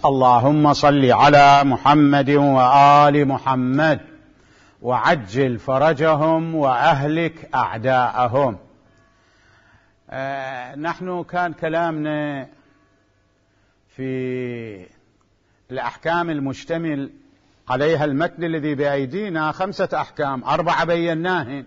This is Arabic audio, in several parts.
اللهم صل على محمد وآل محمد وعجل فرجهم وأهلك أعداءهم. نحن كان كلامنا في الأحكام المشتمل عليها المتن الذي بأيدينا 5 أحكام، 4 بيناهن،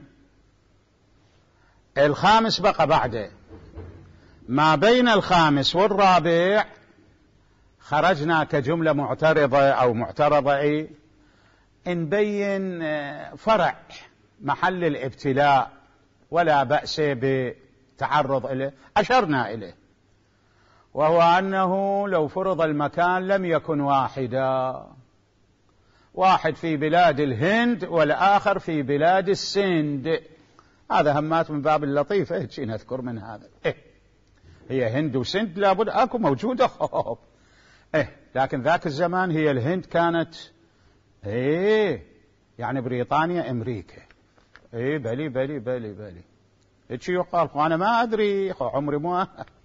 الخامس بقى بعده. ما بين الخامس والرابع خرجنا كجملة معترضة أو معترضة، نبين فرع محل الابتلاء ولا بأس بتعرض إليه، أشرنا إليه، وهو أنه لو فرض المكان لم يكن واحدا، واحد في بلاد الهند والآخر في بلاد السند، هذا همات من باب اللطيف، شيء نذكر من هذا. هي هند وسند لابد أكو موجودة، لكن ذاك الزمان هي الهند كانت يعني بريطانيا أمريكا، بلي بلي بلي بلي، هيك يقال، وأنا ما أدري، عمري ما.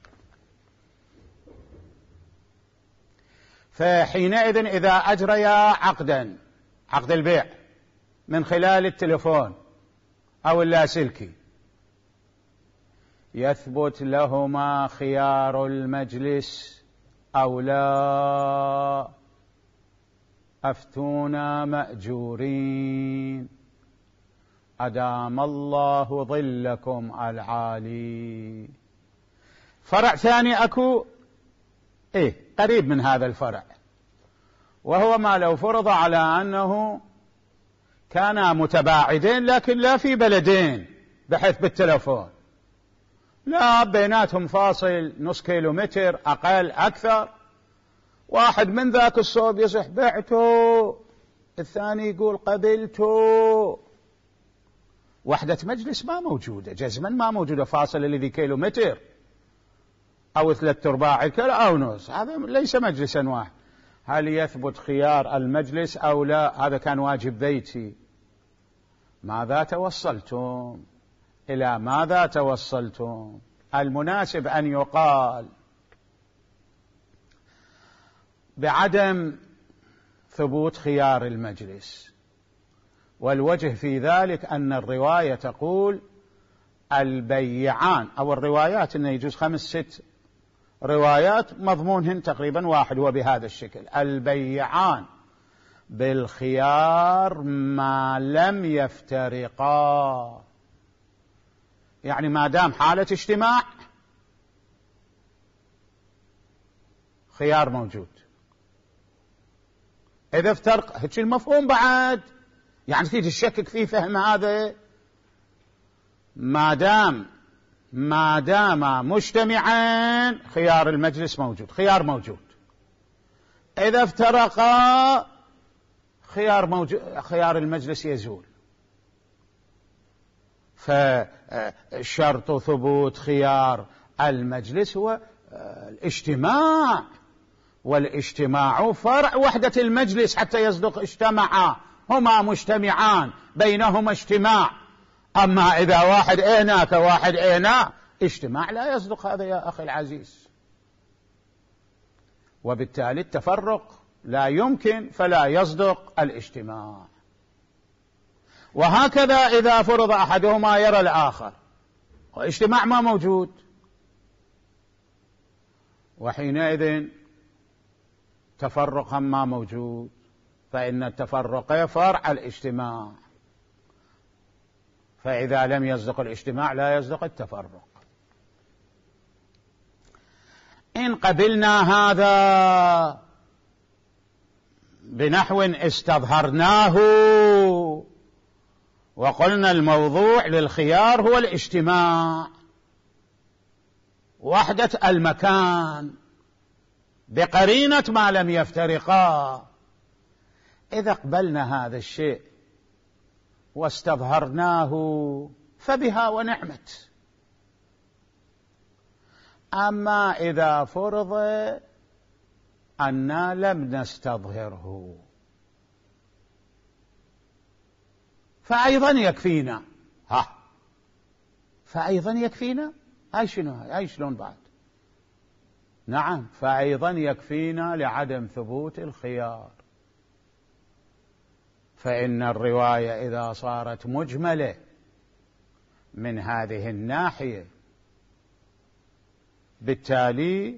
فحينئذ إذا أجريا عقدا، عقد البيع من خلال التلفون أو اللاسلكي، يثبت لهما خيار المجلس أو لا، أفتونا مأجورين أدام الله ظلكم العالي. فرع ثاني أكو قريب من هذا الفرع، وهو ما لو فرض على أنه كانا متباعدين لكن لا في بلدين، بحيث بالتلفون لا بيناتهم فاصل نص كيلومتر أقل أكثر، واحد من ذاك الصوب يصح بعته، الثاني يقول قبلته، وحدة مجلس ما موجودة، جزما ما موجودة، فاصل الذي كيلومتر أو 3/4 كيلو أو نص، هذا ليس مجلسا واحد. هل يثبت خيار المجلس أو لا؟ هذا كان واجب بيتي. ماذا توصلتم؟ إلى ماذا توصلتم؟ المناسب أن يقال بعدم ثبوت خيار المجلس، والوجه في ذلك أن الرواية تقول البيعان، أو الروايات أنه يجوز 5-6 روايات مضمونهن تقريبا واحد، وبهذا الشكل: البيعان بالخيار ما لم يفترقا، يعني ما دام حالة اجتماع خيار موجود. إذا افترق، هيك المفهوم بعد، يعني تيجي تشكك في فهم هذا، ما دام مجتمعين خيار المجلس موجود، خيار موجود. إذا افترقا خيار المجلس يزول. فشرط ثبوت خيار المجلس هو الاجتماع، والاجتماع فرع وحدة المجلس حتى يصدق اجتمعا، هما مجتمعان بينهما اجتماع. أما إذا واحد هناك واحد هنا، اجتماع لا يصدق هذا يا أخي العزيز، وبالتالي التفرق لا يمكن، فلا يصدق الاجتماع. وهكذا إذا فرض أحدهما يرى الآخر واجتماع ما موجود، وحينئذ تفرق ما موجود، فإن التفرق فرع الاجتماع، فإذا لم يصدق الاجتماع لا يصدق التفرق. إن قبلنا هذا بنحو استظهرناه وقلنا الموضوع للخيار هو الاجتماع، وحدة المكان بقرينة ما لم يفترقا، إذا قبلنا هذا الشيء واستظهرناه فبها ونعمت. أما إذا فرض أننا لم نستظهره فأيضا يكفينا، فأيضا يكفينا، هاي شنو؟ هاي شلون بعد؟ نعم، فأيضا يكفينا لعدم ثبوت الخيار، فإن الرواية إذا صارت مجملة من هذه الناحية بالتالي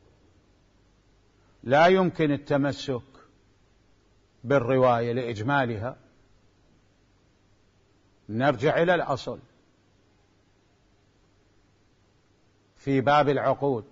لا يمكن التمسك بالرواية لإجمالها. نرجع إلى الأصل في باب العقود: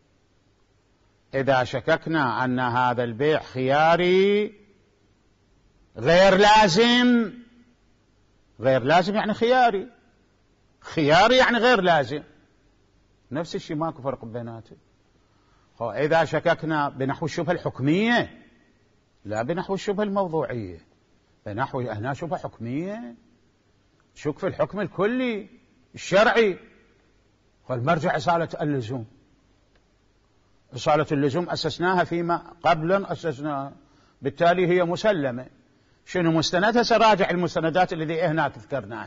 إذا شككنا أن هذا البيع خياري غير لازم، غير لازم يعني خياري، خياري يعني غير لازم، نفس الشيء، ماكو فرق بيناته. إذا شككنا بنحو الشبهة الحكمية لا بنحو الشبهة الموضوعية، بنحو هنا شبهة حكمية، شك في الحكم الكلي الشرعي، فالمرجع إصالة اللزوم. إصالة اللزوم أسسناها فيما قبلا أسسناها، بالتالي هي مسلمة. شنو مستندها؟ سراجع المستندات الذي هناك ذكرناها.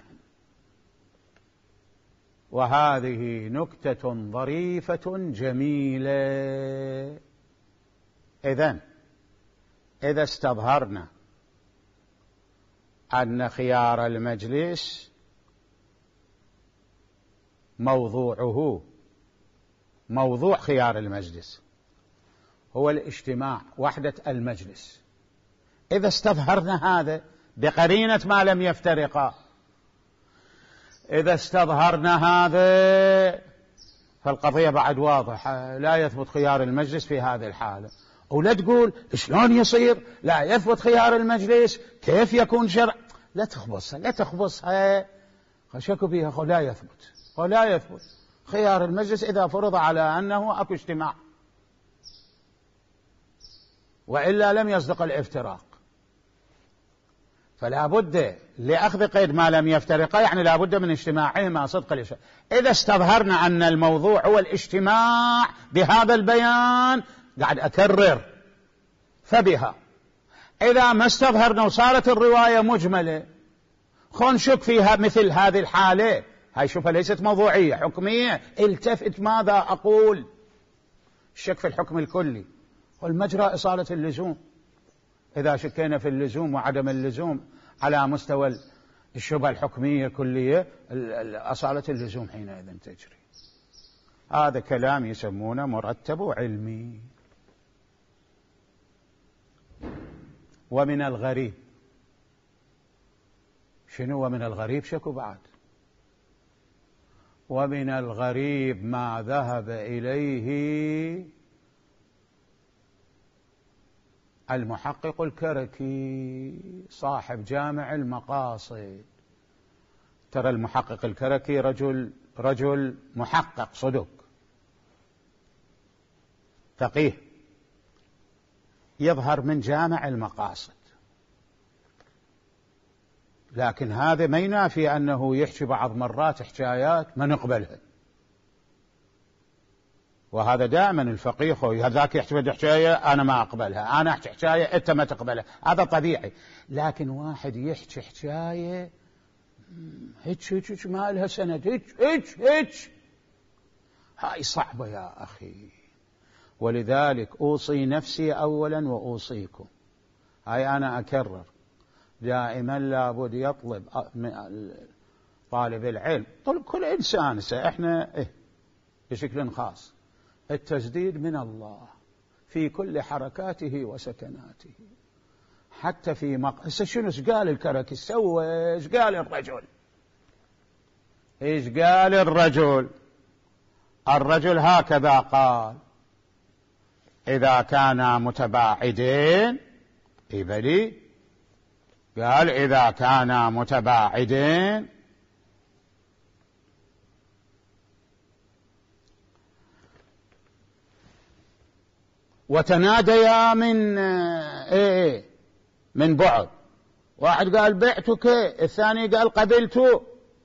وهذه نكتة ظريفة جميلة. إذا استظهرنا أن خيار المجلس موضوع خيار المجلس هو الاجتماع، وحدة المجلس، إذا استظهرنا هذا بقرينة ما لم يفترقا، إذا استظهرنا هذا فالقضية بعد واضحة، لا يثبت خيار المجلس في هذه الحالة. ولا تقول شلون يصير لا يثبت خيار المجلس، كيف يكون شرع، لا تخبصها خشكوا بها، لا يثبت خيار المجلس إذا فرض على أنه أكو اجتماع، وإلا لم يصدق الافتراق. فلا بد لأخذ قيد ما لم يفترقا، يعني لا بد من اجتماعهما صدق الإشارة. إذا استظهرنا أن الموضوع هو الاجتماع بهذا البيان، قاعد أكرر، فبها. إذا ما استظهرنا وصارت الرواية مجملة، نشك فيها مثل هذه الحالة، هاي شوفها ليست موضوعية، حكمية. التفت ماذا أقول، الشك في الحكم الكلي، والمجرى إصالة اللزوم. إذا شكينا في اللزوم وعدم اللزوم على مستوى الشبهة الحكمية الكلية، أصالة اللزوم حينئذ تجري. هذا كلام يسمونه مرتب علمي. ومن الغريب، شنو ومن الغريب؟ شكو بعد. ومن الغريب ما ذهب إليه المحقق الكركي صاحب جامع المقاصد. ترى المحقق الكركي رجل محقق صدق، فقيه، يظهر من جامع المقاصد، لكن هذا ما ينافي أنه يحكي بعض مرات حكايات ما نقبلها. وهذا دائما الفقيه، هذاك يحكي حكاية أنا ما أقبلها، أنا أحكي حكاية أنت ما تقبلها، هذا طبيعي. لكن واحد يحكي حكاية هيك ما لها سند، هيك هاي صعبة يا أخي. ولذلك أوصي نفسي أولا وأوصيكم، هاي أنا أكرر دائما لابد يطلب طالب العلم، طلب كل إنسان، إحنا بشكل خاص، التسديد من الله في كل حركاته وسكناته، حتى في شنو قال الكركي سوى، ايش قال الرجل هكذا قال: إذا كانا متباعدين، إبلي قال إذا كانا متباعدين وتناديا من بعد، واحد قال بعتك، الثاني قال قبلت،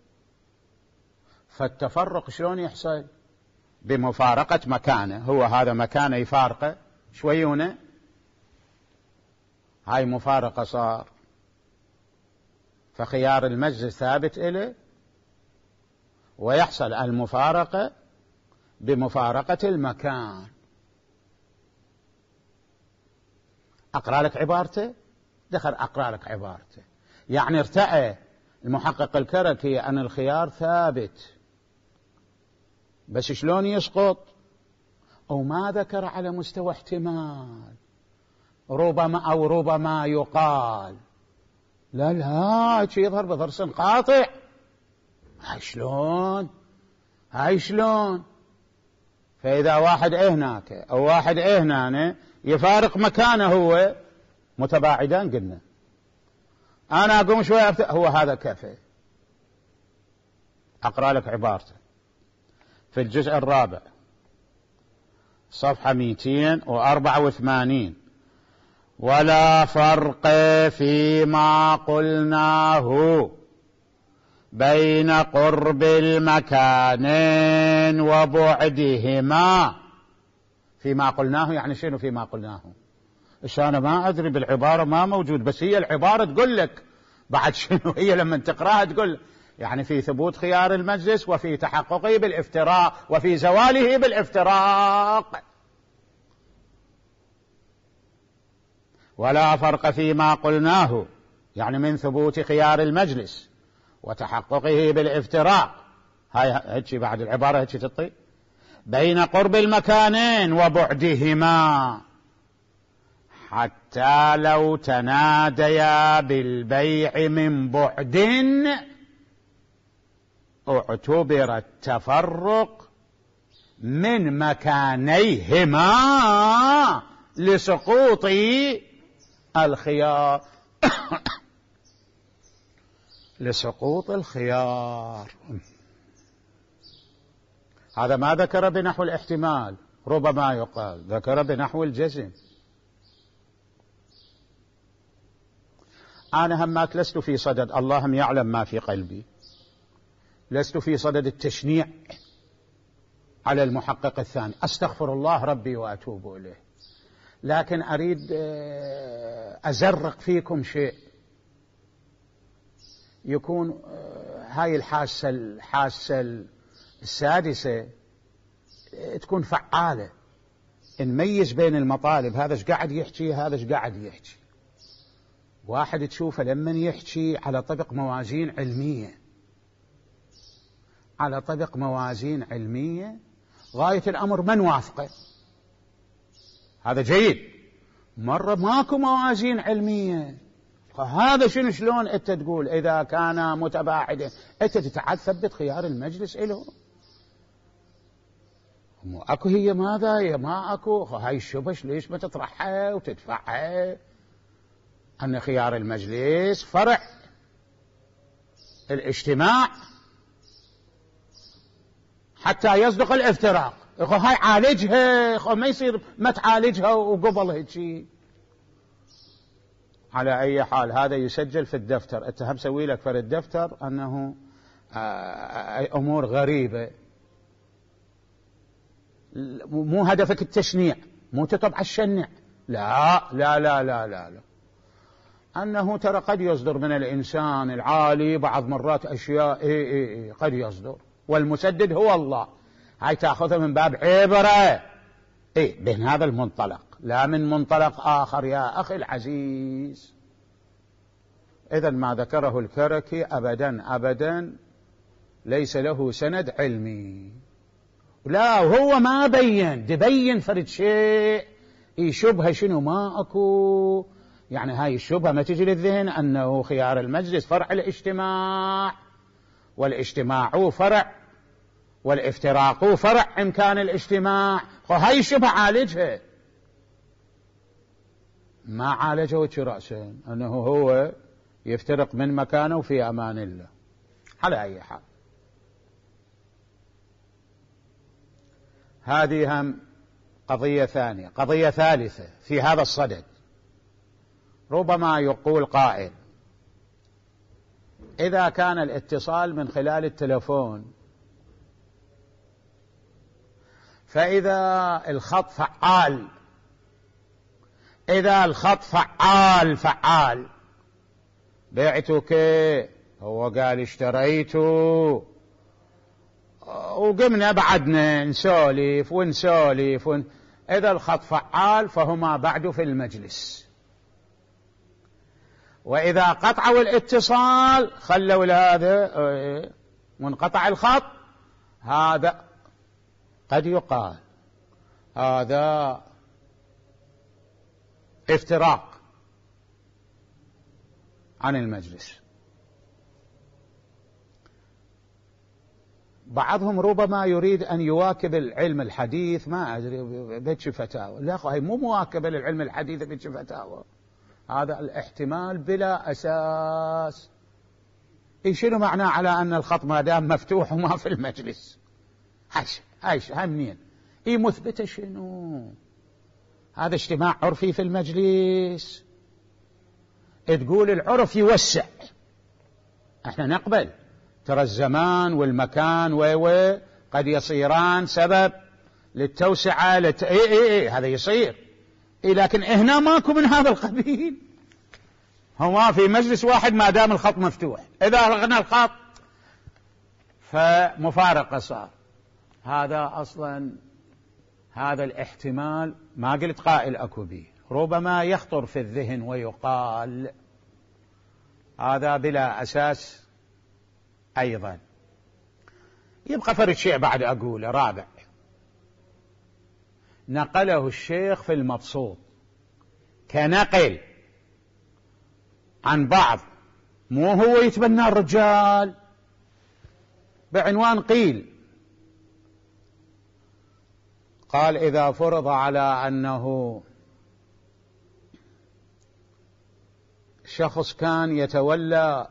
فالتفرق شلون يحصل؟ بمفارقة مكانه، هو هذا مكانه يفارقه شويونه، هاي مفارقة صار، فخيار المجلس ثابت إليه، ويحصل المفارقة بمفارقة المكان. أقرأ لك عبارته، دخل أقرأ لك عبارته. يعني ارتأى المحقق الكركي أن الخيار ثابت، بس شلون يسقط؟ أو ما ذكر على مستوى احتمال، ربما أو ربما يقال، لا يظهر بضرس قاطع. هاي شلون؟ فإذا واحد هناك أو واحد هنا يفارق مكانه هو متباعدان، قلنا أنا أقوم شوية هو هذا كفي. أقرأ لك عبارته في الجزء الرابع صفحة 284: ولا فرق فيما قلناه بين قرب المكانين وبعدهما. فيما قلناه يعني شنو فيما قلناه؟ أنا ما أدري بالعبارة ما موجود، بس هي العبارة تقول لك بعد شنو هي لما تقرأها تقول يعني في ثبوت خيار المجلس وفي تحققه بالافتراق وفي زواله بالافتراق. ولا فرق فيما قلناه يعني من ثبوت خيار المجلس وتحققه بالافتراق. هاي هيك بعد العبارة هيك تطي بين قرب المكانين وبعدهما، حتى لو تناديا بالبيع من بعد اعتبر التفرق من مكانيهما لسقوط الخيار لسقوط الخيار. هذا ما ذكر بنحو الاحتمال، ربما يقال، ذكر بنحو الجزم. أنا هماك لست في صدد، اللهم يعلم ما في قلبي، لست في صدد التشنيع على المحقق الثاني، أستغفر الله ربي وأتوب إليه، لكن أريد أزرق فيكم شيء يكون هاي الحاسة السادسة تكون فعالة، نميز بين المطالب، هذا ايش قاعد يحكي هذا ايش قاعد يحكي. واحد تشوفه لما يحكي على طبق موازين علمية، على طبق موازين علمية غاية الأمر ما نوافقه، هذا جيد. مرة ماكو موازين علمية، هذا شلون أنت تقول إذا كان متباعدا أنت تتعال ثبت خيار المجلس إله؟ مو أكو هي ماذا يا ما أكو هاي الشبهة ليش ما تطرحها وتدفعها أن خيار المجلس فرع الاجتماع حتى يصدق الافتراق. هاي عالجها، ما يصير ما تعالجها وقبل هيك. على أي حال هذا يسجل في الدفتر، أنت هم سوي لك في الدفتر أنه أمور غريبة، مو هدفك التشنيع، مو تطبع الشنع، لا لا لا لا لا, لا. أنه ترى قد يصدر من الإنسان العالي بعض مرات أشياء قد يصدر، والمسدد هو الله. هاي تأخذها من باب عبرة بين هذا المنطلق، لا من منطلق آخر يا أخي العزيز. إذن ما ذكره الكركي أبدا أبدا ليس له سند علمي، لا وهو ما تبين فرد شيء شبهة شنو ما أكو. يعني هاي الشبهة ما تجي للذهن أنه خيار المجلس فرع الاجتماع، والاجتماع فرع، والافتراق فرع إمكان الاجتماع. هاي الشبهة عالجها، ما عالجه رأسا أنه هو يفترق من مكانه في أمان الله. على أي حال هذه هم قضية ثانية. قضية ثالثة في هذا الصدد، ربما يقول قائل إذا كان الاتصال من خلال التلفون، فإذا الخط فعال، إذا الخط فعال بعتك، هو قال اشتريته، وقمنا بعدنا نسولف ونسولف إذا الخط فعال فهما بعد في المجلس، وإذا قطعوا الاتصال خلوا لهذا منقطع الخط، هذا قد يقال هذا افتراق عن المجلس. بعضهم ربما يريد أن يواكب العلم الحديث، ما أدري بتش فتاوى، لا هي مو مواكبة للعلم الحديث بتش فتاوى، هذا الاحتمال بلا أساس. شنو معناه على أن الخط ما دام مفتوح وما في المجلس؟ هاي منين؟ مثبتة شنو؟ هذا اجتماع عرفي في المجلس، تقول العرف يوسع، احنا نقبل، ترى الزمان والمكان قد يصيران سبب للتوسعة هذا يصير، لكن هنا ماكو من هذا القبيل، هما في مجلس واحد ما دام الخط مفتوح، إذا لغنا الخط فمفارقة صار. هذا أصلا هذا الاحتمال ما قلت قائل أكو به، ربما يخطر في الذهن ويقال، هذا بلا أساس أيضا. يبقى فرد شيء بعد أقوله رابع، نقله الشيخ في المبسوط كنقل عن بعض، مو هو يتبنى الرجال بعنوان قيل، قال إذا فرض على أنه شخص كان يتولى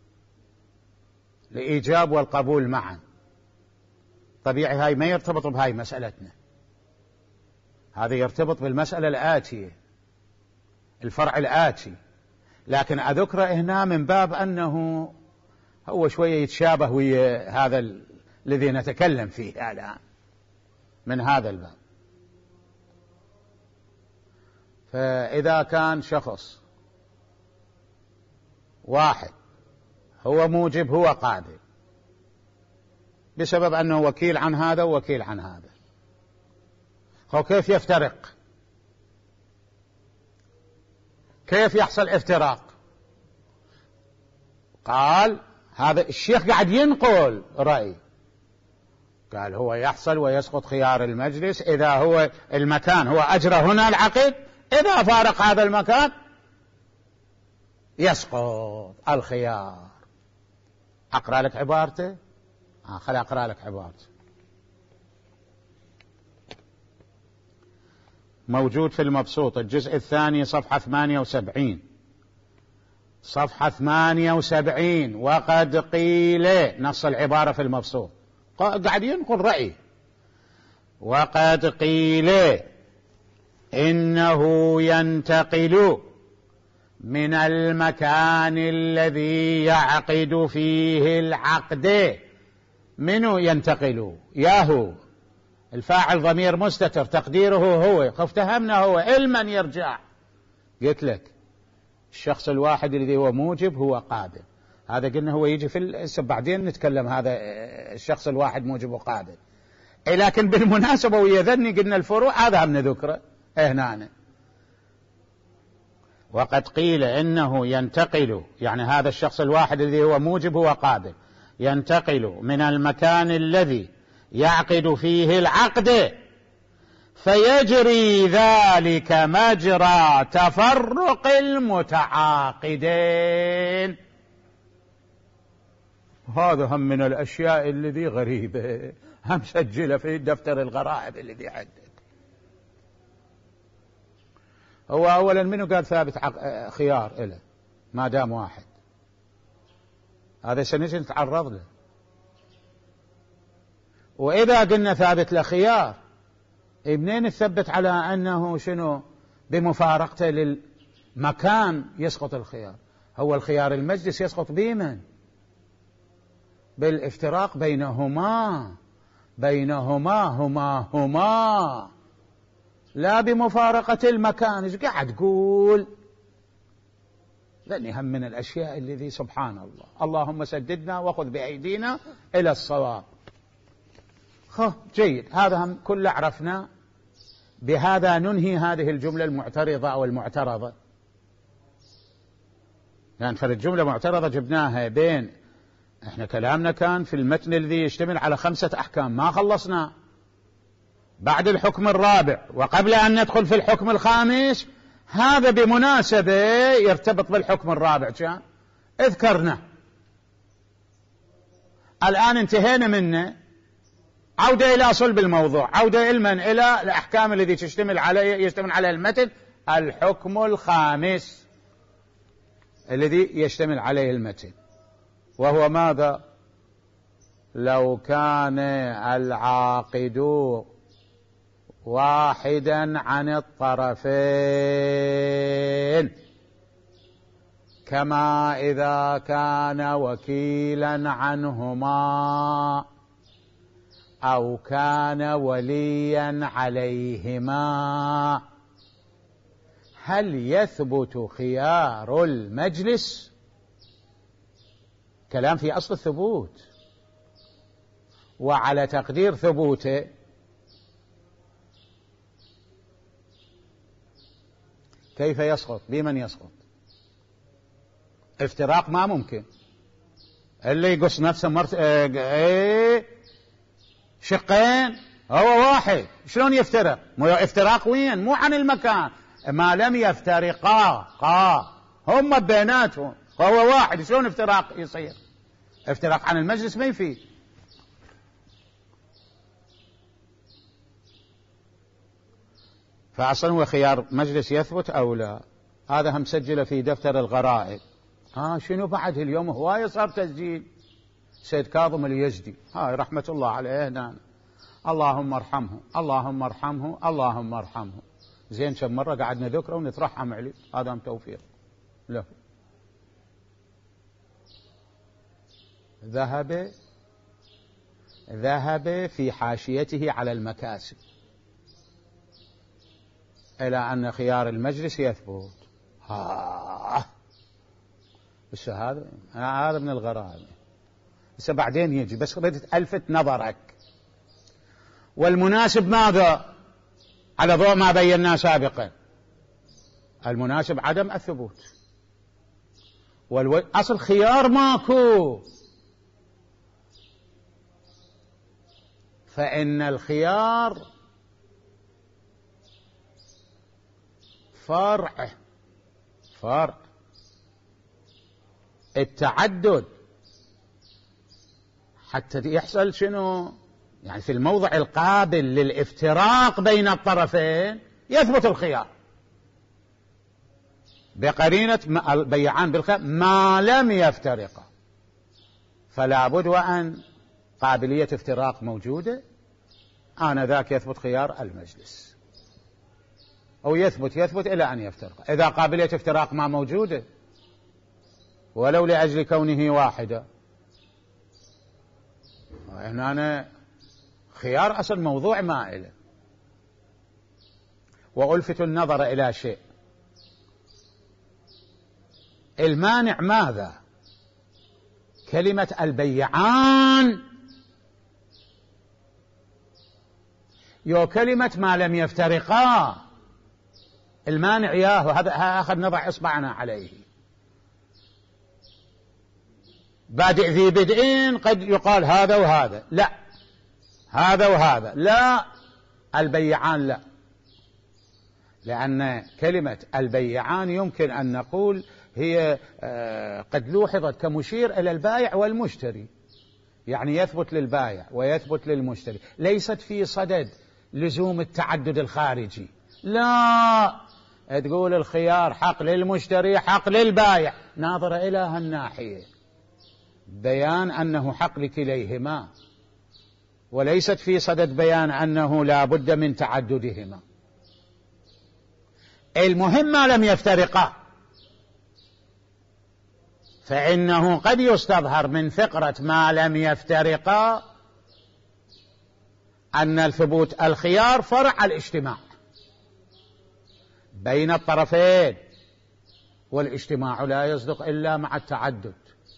الإيجاب والقبول معا، طبيعي هاي ما يرتبط بهاي مسألتنا، هذا يرتبط بالمسألة الآتية، الفرع الآتي، لكن أذكره هنا من باب أنه هو شوية يتشابه ويا هذا الذي نتكلم فيه الآن من هذا الباب. فإذا كان شخص واحد هو موجب هو قادر بسبب أنه وكيل عن هذا ووكيل عن هذا، هو كيف يفترق؟ كيف يحصل افتراق؟ قال هذا الشيخ قاعد ينقل رأي، قال هو يحصل ويسقط خيار المجلس إذا هو المكان هو أجرى هنا العقد، إذا فارق هذا المكان يسقط الخيار. أقرأ لك عبارته؟ خلي أقرأ لك عبارته، موجود في المبسوط الجزء الثاني صفحة 78، صفحة 78. وقد قيل، نص العبارة في المبسوط، قاعد ينقل رأي، وقد قيل إنه ينتقل من المكان الذي يعقد فيه العقد. منو ينتقل؟ ياهو، الفاعل ضمير مستتر تقديره هو، افتهمنا هو، المن يرجع؟ قلت لك الشخص الواحد الذي هو موجب هو قادر، هذا قلنا هو يجي في بعدين نتكلم هذا الشخص الواحد موجب وقادر، لكن بالمناسبة ويذني قلنا الفروع هذا هم نذكره هنا. وقد قيل إنه ينتقل، يعني هذا الشخص الواحد الذي هو موجب هو قادر، ينتقل من المكان الذي يعقد فيه العقد فيجري ذلك مجرى تفرق المتعاقدين. هذا هم من الأشياء الذي غريبة، هم سجل في دفتر الغرائب الذي عندك. هو أولا منه قال ثابت خيار إله ما دام واحد، هذا سنجي نتعرض له. وإذا قلنا ثابت له خيار، منين نثبت على أنه شنو بمفارقته للمكان يسقط الخيار؟ هو الخيار المجلس يسقط بمن؟ بالافتراق بينهما هما لا بمفارقة المكان. ايش قاعد تقول؟ لأني هم من الأشياء الذي سبحان الله، اللهم سددنا وخذ بأيدينا إلى الصواب. جيد، هذا هم كله عرفنا. بهذا ننهي هذه الجملة المعترضة أو المعترضة. يعني فرد جملة معترضة جبناها بين، احنا كلامنا كان في المتن الذي يشتمل على 5 أحكام ما خلصنا، بعد الحكم الرابع وقبل أن ندخل في الحكم الخامس، هذا بمناسبة يرتبط بالحكم الرابع كان اذكرنا. الآن انتهينا منه، عودة إلى صلب الموضوع، عودة إلى الأحكام الذي يشتمل على المتن، الحكم الخامس الذي يشتمل عليه المتن، وهو ماذا؟ لو كان العاقد واحدا عن الطرفين، كما إذا كان وكيلا عنهما أو كان وليا عليهما، هل يثبت خيار المجلس؟ كلام في أصل الثبوت، وعلى تقدير ثبوته كيف يسقط؟ بمن يسقط؟ افتراق ما ممكن، اللي يقص نفسه شقين هو واحد، شلون يفترق؟ افتراق وين؟ مو عن المكان، ما لم يفترقا هم بيناتهم هو واحد، شلون افتراق يصير؟ افتراق عن المجلس ما يفيد. فأصلا هو خيار مجلس يثبت أو لا، هذا هم مسجله في دفتر الغرائب. شنو بعد اليوم هواية صار تسجيل. سيد كاظم اليزدي هاي رحمة الله عليه هنا، اللهم ارحمه اللهم ارحمه اللهم ارحمه، زين كم مرة قعدنا ذكره ونترحم عليه، هذا توفيق له. ذهب في حاشيته على المكاسب إلى أن خيار المجلس يثبت. بس هذا من الغرائب، بس بعدين يجي، بس ردت ألفت نظرك. والمناسب ماذا؟ على ضوء ما بينا سابقا، المناسب عدم الثبوت، أصل خيار ماكو، فإن الخيار فرع التعدد، حتى يحصل شنو؟ يعني في الموضع القابل للافتراق بين الطرفين يثبت الخيار بقرينة البيعان بالخيار ما لم يفترقا، فلا بد وأن قابلية افتراق موجودة، آنذاك يثبت خيار المجلس، أو يثبت إلى أن يفترق. إذا قابلية افتراق ما موجودة ولو لأجل كونه واحدة، هنا خيار أصل موضوع مائل. وألفت النظر إلى شيء، المانع ماذا؟ كلمة البيعان كلمة ما لم يفترقا، المانع ياهو هذا أخذ نضع إصبعنا عليه. بادئ ذي بدء قد يقال هذا وهذا، لا هذا وهذا، لا البيعان لا، لأن كلمة البيعان يمكن أن نقول هي قد لوحظت كمشير إلى البائع والمشتري، يعني يثبت للبائع ويثبت للمشتري، ليست في صدد لزوم التعدد الخارجي، لا تقول الخيار حق للمشتري حق للبائع، ناظر إلى هالناحية، بيان أنه حق لكليهما، وليست في صدد بيان أنه لا بد من تعددهما. المهم ما لم يفترقا، فإنه قد يستظهر من فقرة ما لم يفترقا أن الثبوت الخيار فرع الاجتماع بين الطرفين، والاجتماع لا يصدق إلا مع التعدد،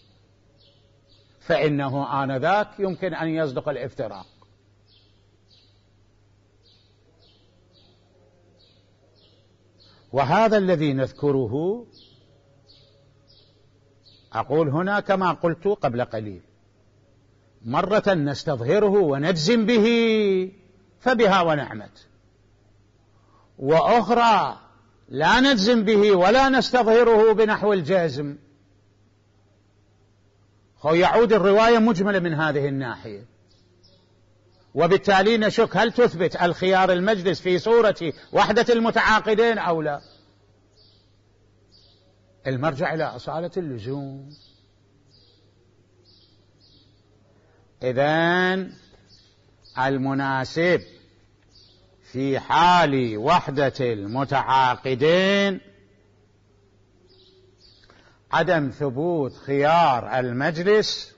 فإنه آنذاك يمكن أن يصدق الافتراق. وهذا الذي نذكره أقول هنا كما قلت قبل قليل، مرة نستظهره ونجزم به فبها ونعمت، وأخرى لا نجزم به ولا نستظهره بنحو الجازم، يعود الرواية مجملة من هذه الناحية، وبالتالي نشك هل تثبت الخيار المجلس في صورة وحدة المتعاقدين أو لا. المرجع إلى أصالة اللزوم. إذن المناسب في حال وحدة المتعاقدين عدم ثبوت خيار المجلس،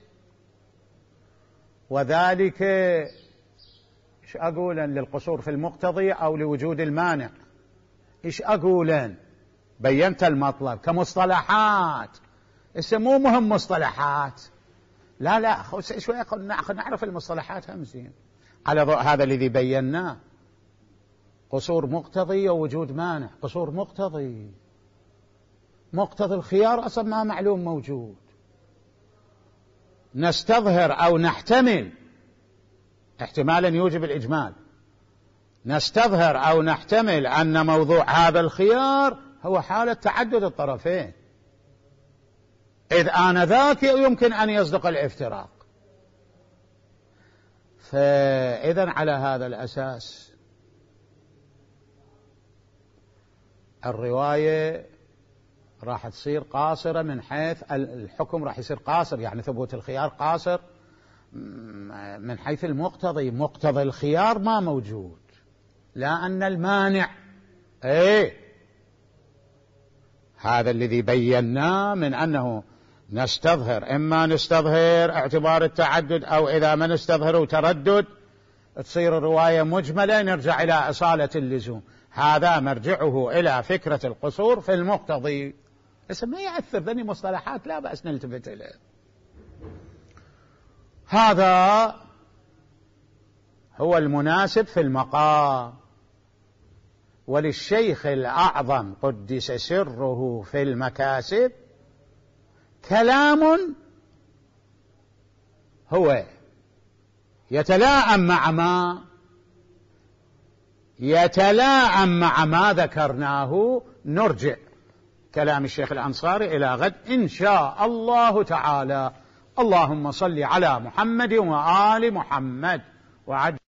وذلك إيش أقولن للقصور في المقتضي أو لوجود المانع. إيش أقولن؟ بينت المطلب كمصطلحات، مو مهم مصطلحات، لا شوية نعرف المصطلحات همزين على ضوء هذا الذي بيناه. قصور مقتضي ووجود مانع. قصور مقتضي الخيار أصلا ما معلوم موجود، نستظهر أو نحتمل احتمالا يوجب الإجمال، نستظهر أو نحتمل أن موضوع هذا الخيار هو حالة تعدد الطرفين، إذ آنذاك يمكن أن يصدق الافتراق. فإذا على هذا الأساس الرواية راح تصير قاصرة، من حيث الحكم راح يصير قاصر، يعني ثبوت الخيار قاصر من حيث المقتضي. مقتضي الخيار ما موجود، لا أن المانع هذا الذي بيناه من أنه نستظهر، إما نستظهر اعتبار التعدد، أو إذا ما نستظهر تردد تصير الرواية مجملة، نرجع إلى أصالة اللزوم. هذا مرجعه إلى فكرة القصور في المقتضي. بس ما يأثر، ذني مصطلحات لا بأس نلتفت إليه. هذا هو المناسب في المقام. وللشيخ الأعظم قدس سره في المكاسب كلام هو يتلاءم مع ما ذكرناه. نرجع كلام الشيخ الأنصاري إلى غد إن شاء الله تعالى. اللهم صل على محمد وآل محمد وعجل